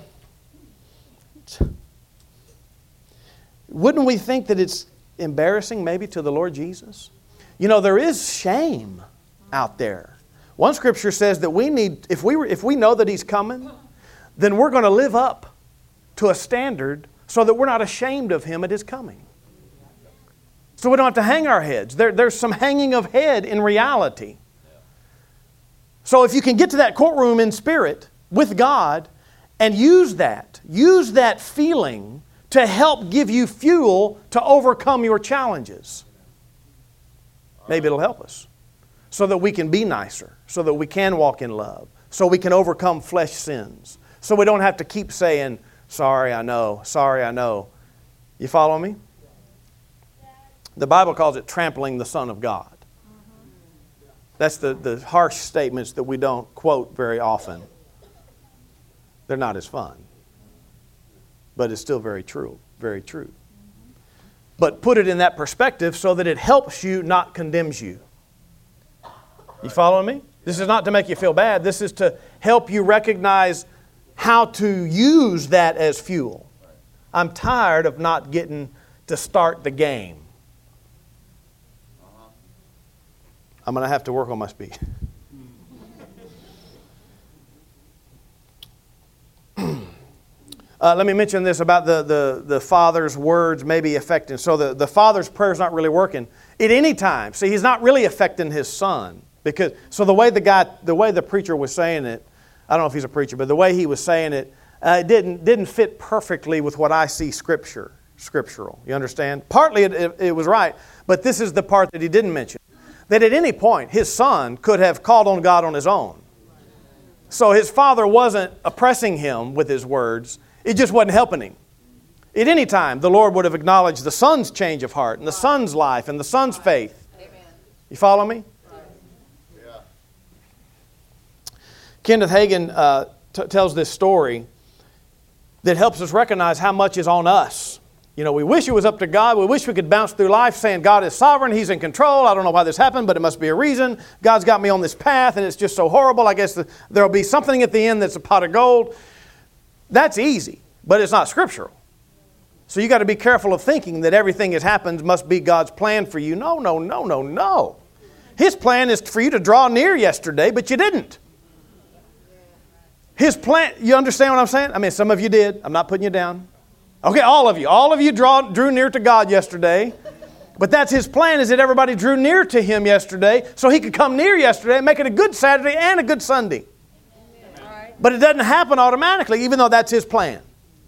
S1: Wouldn't we think that it's embarrassing maybe to the Lord Jesus? You know, there is shame out there. One scripture says that we need, if we know that He's coming, then we're going to live up to a standard so that we're not ashamed of Him at His coming. So we don't have to hang our heads. There's some hanging of head in reality. So if you can get to that courtroom in spirit with God and use that feeling to help give you fuel to overcome your challenges, maybe it'll help us so that we can be nicer, so that we can walk in love, so we can overcome flesh sins, so we don't have to keep saying, sorry, I know, sorry, I know. You follow me? The Bible calls it trampling the Son of God. That's the harsh statements that we don't quote very often. They're not as fun. But it's still very true. Very true. but put it in that perspective so that it helps you, not condemns you. You following me? This is not to make you feel bad. This is to help you recognize how to use that as fuel. I'm tired of not getting to start the game. I'm going to have to work on my speech. Let me mention this about the Father's words maybe affecting. So the Father's prayer is not really working at any time. See, He's not really affecting His Son. So the way the preacher was saying it, I don't know if he's a preacher, but the way he was saying it, it didn't fit perfectly with what I see scriptural. You understand? Partly it was right, but this is the part that he didn't mention. That at any point, his son could have called on God on his own. So his father wasn't oppressing him with his words. It just wasn't helping him. At any time, the Lord would have acknowledged the son's change of heart and the son's life and the son's faith. Amen. You follow me? Yeah. Kenneth Hagin tells this story that helps us recognize how much is on us. You know, we wish it was up to God. We wish we could bounce through life saying God is sovereign. He's in control. I don't know why this happened, but it must be a reason. God's got me on this path, and it's just so horrible. I guess there'll be something at the end that's a pot of gold. That's easy, but it's not scriptural. So you got to be careful of thinking that everything that happens must be God's plan for you. No. His plan is for you to draw near yesterday, but you didn't. His plan, you understand what I'm saying? I mean, some of you did. I'm not putting you down. Okay, all of you drew near to God yesterday. But that's His plan, is that everybody drew near to Him yesterday so He could come near yesterday and make it a good Saturday and a good Sunday. But it doesn't happen automatically, even though that's His plan.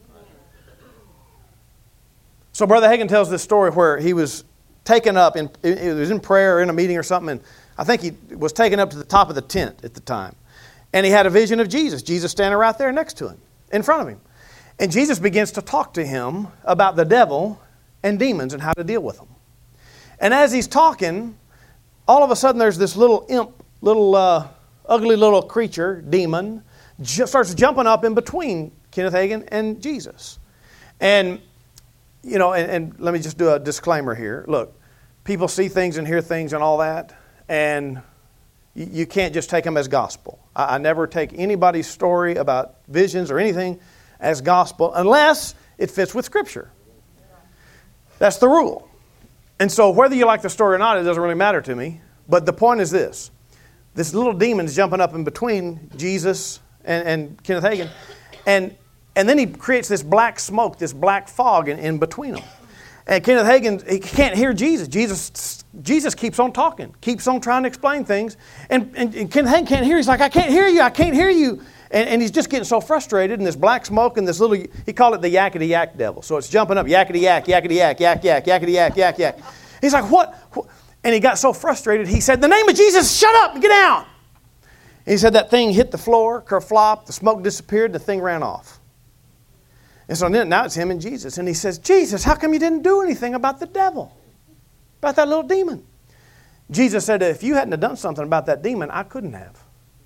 S1: So Brother Hagin tells this story where he was taken up, it was in prayer or in a meeting or something, and I think he was taken up to the top of the tent at the time. And he had a vision of Jesus standing right there next to him, in front of him. And Jesus begins to talk to him about the devil and demons and how to deal with them. And as he's talking, all of a sudden there's this little imp, ugly little creature, demon, starts jumping up in between Kenneth Hagin and Jesus. And, you know, and let me just do a disclaimer here. Look, people see things and hear things and all that, and you can't just take them as gospel. I never take anybody's story about visions or anything as gospel unless it fits with Scripture. That's the rule. And so whether you like the story or not, it doesn't really matter to me. But the point is this. This little demon's jumping up in between Jesus and Kenneth Hagin. And then he creates this black smoke, this black fog in between them. And Kenneth Hagin, he can't hear Jesus. Jesus keeps on talking, keeps on trying to explain things. And Kenneth Hagin can't hear. He's like, I can't hear you. And he's just getting so frustrated in this black smoke and this little, he called it the yakety yak devil. So it's jumping up, yakety yak, yakety yak, yak, yak, yakety yak, yak, yak. He's like, what? And he got so frustrated, he said, in the name of Jesus, shut up and get out. And he said that thing hit the floor, kerflop, the smoke disappeared, the thing ran off. And so now it's him and Jesus. And he says, Jesus, how come you didn't do anything about the devil? About that little demon? Jesus said, if you hadn't have done something about that demon, I couldn't have.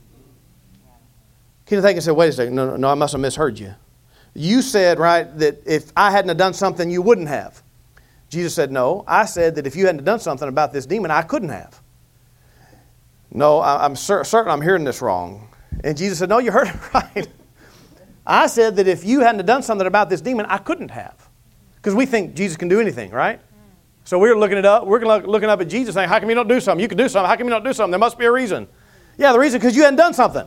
S1: Kenneth Hagin said, wait a second, no, I must have misheard you. You said, right, that if I hadn't have done something, you wouldn't have. Jesus said, no, I said that if you hadn't have done something about this demon, I couldn't have. No, I'm certain I'm hearing this wrong. And Jesus said, no, you heard it right. I said that if you hadn't have done something about this demon, I couldn't have. Because we think Jesus can do anything, right? So we're looking it up. We're looking up at Jesus saying, how come you don't do something? You can do something. How come you don't do something? There must be a reason. Yeah, the reason because you hadn't done something.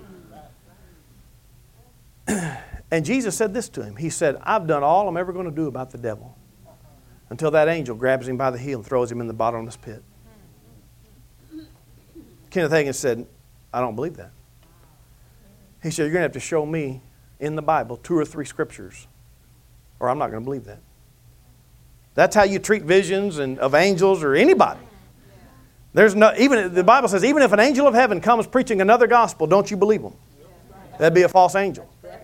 S1: And Jesus said this to him. He said, I've done all I'm ever going to do about the devil until that angel grabs him by the heel and throws him in the bottomless pit. Kenneth Hagin said, I don't believe that. He said, you're going to have to show me in the Bible 2 or 3 scriptures, or I'm not going to believe that. That's how you treat visions and of angels or anybody. The Bible says, even if an angel of heaven comes preaching another gospel, don't you believe them. That'd be a false angel.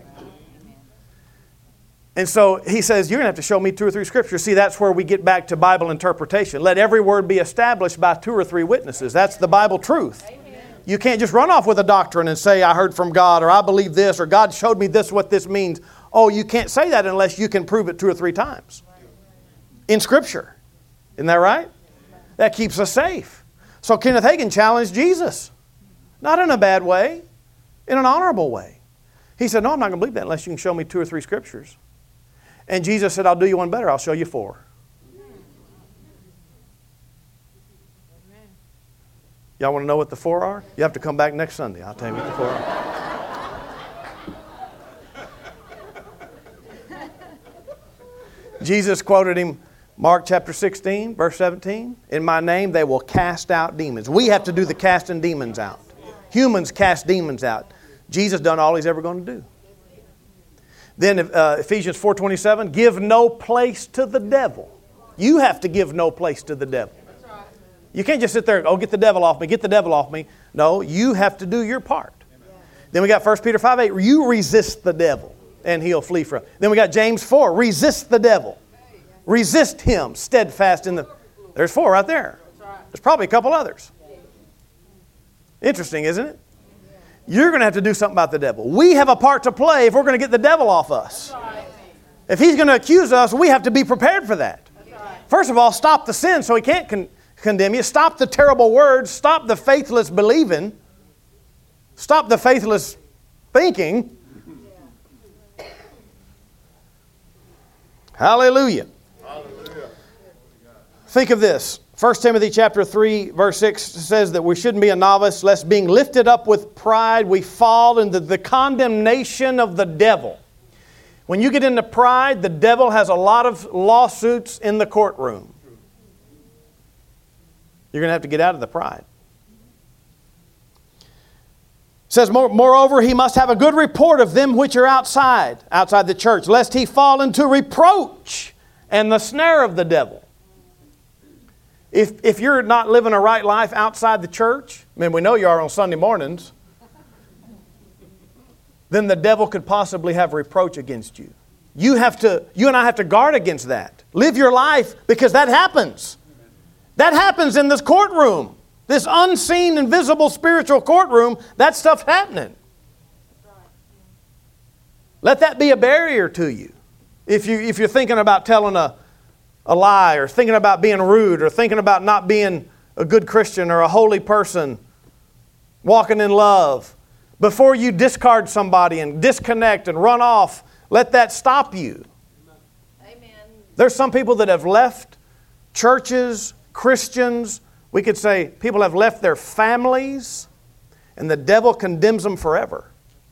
S1: And so he says, you're going to have to show me 2 or 3 scriptures. See, that's where we get back to Bible interpretation. Let every word be established by 2 or 3 witnesses. That's the Bible truth. Amen. You can't just run off with a doctrine and say, I heard from God, or I believe this, or God showed me this, what this means. Oh, you can't say that unless you can prove it 2 or 3 times. in Scripture. Isn't that right? That keeps us safe. So Kenneth Hagin challenged Jesus. Not in a bad way, in an honorable way. He said, no, I'm not going to believe that unless you can show me 2 or 3 Scriptures. And Jesus said, I'll do you one better. I'll show you 4. Y'all want to know what the 4 are? You have to come back next Sunday. I'll tell you what the 4 are. Jesus quoted him, Mark chapter 16, verse 17. In my name they will cast out demons. We have to do the casting demons out. Humans cast demons out. Jesus done all He's ever going to do. Then Ephesians 4:27, give no place to the devil. You have to give no place to the devil. You can't just sit there and, get the devil off me, get the devil off me. No, you have to do your part. Then we got 1 Peter 5:8, you resist the devil and he'll flee from. Then we got James 4, resist the devil. Resist him steadfast in the... There's 4 right there. There's probably a couple others. Interesting, isn't it? You're going to have to do something about the devil. We have a part to play if we're going to get the devil off us. If he's going to accuse us, we have to be prepared for that. First of all, stop the sin so he can't condemn you. Stop the terrible words. Stop the faithless believing. Stop the faithless thinking. Hallelujah. Think of this. 1 Timothy chapter 3, verse 6 says that we shouldn't be a novice, lest being lifted up with pride, we fall into the condemnation of the devil. When you get into pride, the devil has a lot of lawsuits in the courtroom. You're going to have to get out of the pride. It says, moreover, he must have a good report of them which are outside the church, lest he fall into reproach and the snare of the devil. If you're not living a right life outside the church, I mean, we know you are on Sunday mornings, then the devil could possibly have reproach against you. You and I have to guard against that. Live your life, because that happens. That happens in this courtroom. This unseen, invisible, spiritual courtroom, that stuff's happening. Let that be a barrier to you. If you're thinking about telling a lie, or thinking about being rude, or thinking about not being a good Christian or a holy person, walking in love, before you discard somebody and disconnect and run off, let that stop you.
S2: Amen.
S1: There's some people that have left churches, Christians, we could say people have left their families, and the devil condemns them forever.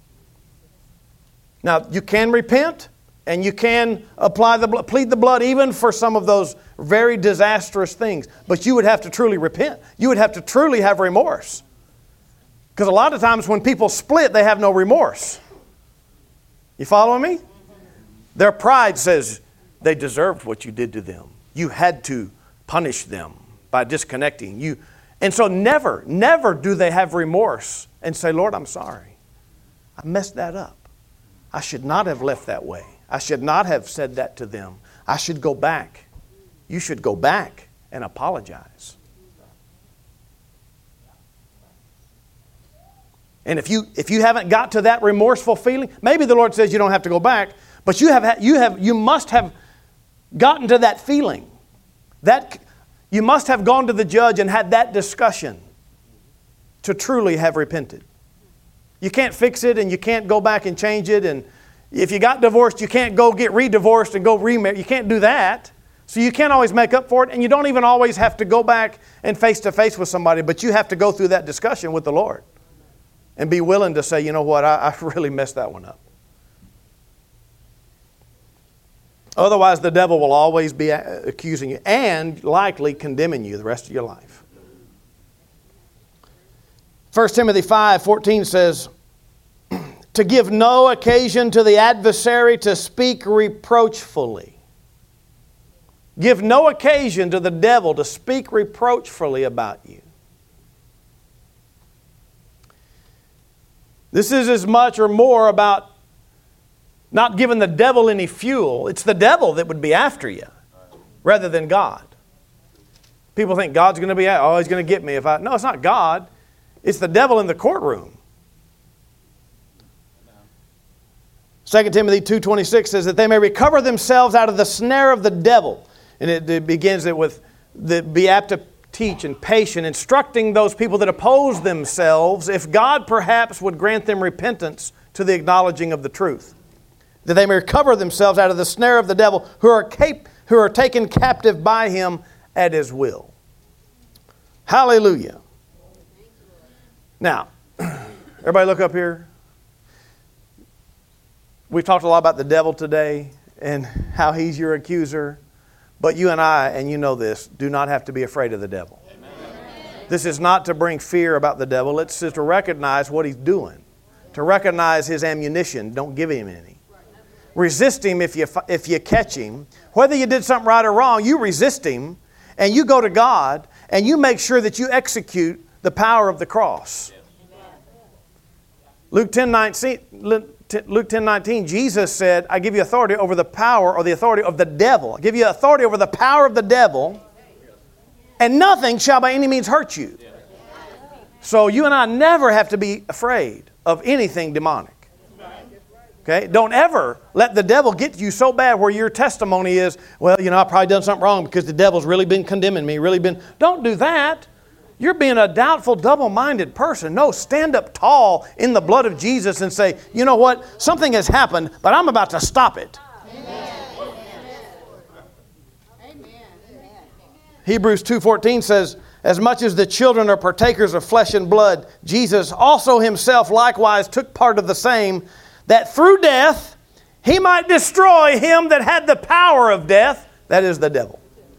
S1: Now, you can repent, and you can plead the blood even for some of those very disastrous things. But you would have to truly repent. You would have to truly have remorse. Because a lot of times when people split, they have no remorse. You following me? Their pride says they deserved what you did to them. You had to punish them by disconnecting you. And so never do they have remorse and say, Lord, I'm sorry. I messed that up. I should not have left that way. I should not have said that to them. I should go back. You should go back and apologize. And if you haven't got to that remorseful feeling, maybe the Lord says you don't have to go back, but you must have gotten to that feeling. That you must have gone to the judge and had that discussion to truly have repented. You can't fix it, and you can't go back and change it, and if you got divorced, you can't go get re-divorced and go remarry. You can't do that. So you can't always make up for it, and you don't even always have to go back and face-to-face with somebody, but you have to go through that discussion with the Lord and be willing to say, you know what, I really messed that one up. Otherwise, the devil will always be accusing you and likely condemning you the rest of your life. 1 Timothy 5:14 says, to give no occasion to the adversary to speak reproachfully. Give no occasion to the devil to speak reproachfully about you. This is as much or more about not giving the devil any fuel. It's the devil that would be after you rather than God. People think God's going to be, he's going to get me. No, it's not God. It's the devil in the courtroom. 2 Timothy 2:26 says that they may recover themselves out of the snare of the devil. And it begins it with be apt to teach and patient, instructing those people that oppose themselves, if God perhaps would grant them repentance to the acknowledging of the truth, that they may recover themselves out of the snare of the devil, who are taken captive by him at his will. Hallelujah. Now, everybody look up here. We've talked a lot about the devil today and how he's your accuser. But you and I, and you know this, do not have to be afraid of the devil. Amen. This is not to bring fear about the devil. It's just to recognize what he's doing. To recognize his ammunition. Don't give him any. Resist him if you catch him. Whether you did something right or wrong, you resist him. And you go to God. And you make sure that you execute the power of the cross. Luke 10:19, Jesus said, I give you authority over the power or the authority of the devil. I give you authority over the power of the devil, and nothing shall by any means hurt you. So you and I never have to be afraid of anything demonic. Okay? Don't ever let the devil get you so bad where your testimony is, well, I've probably done something wrong because the devil's really been condemning me, Don't do that. You're being a doubtful, double-minded person. No, stand up tall in the blood of Jesus and say, you know what? Something has happened, but I'm about to stop it. Amen. Hebrews 2:14 says, as much as the children are partakers of flesh and blood, Jesus also himself likewise took part of the same, that through death he might destroy him that had the power of death, that is the devil.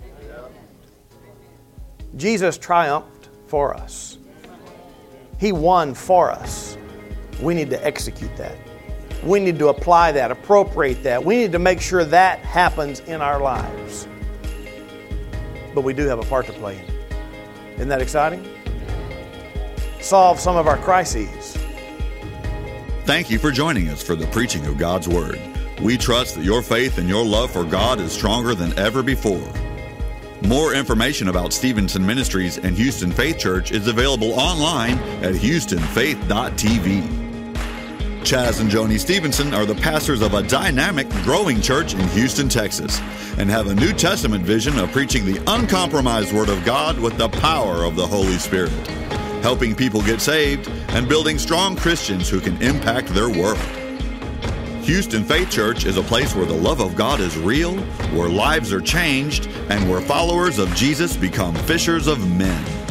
S1: Jesus triumphed for us. He won for us. We need to execute that. We need to apply that, appropriate that. We need to make sure that happens in our lives. But we do have a part to play in it. Isn't that exciting? Solve some of our crises.
S4: Thank you for joining us for the preaching of God's Word. We trust that your faith and your love for God is stronger than ever before. More information about Stevenson Ministries and Houston Faith Church is available online at houstonfaith.tv. Chaz and Joni Stevenson are the pastors of a dynamic, growing church in Houston, Texas, and have a New Testament vision of preaching the uncompromised Word of God with the power of the Holy Spirit, helping people get saved and building strong Christians who can impact their world. Houston Faith Church is a place where the love of God is real, where lives are changed, and where followers of Jesus become fishers of men.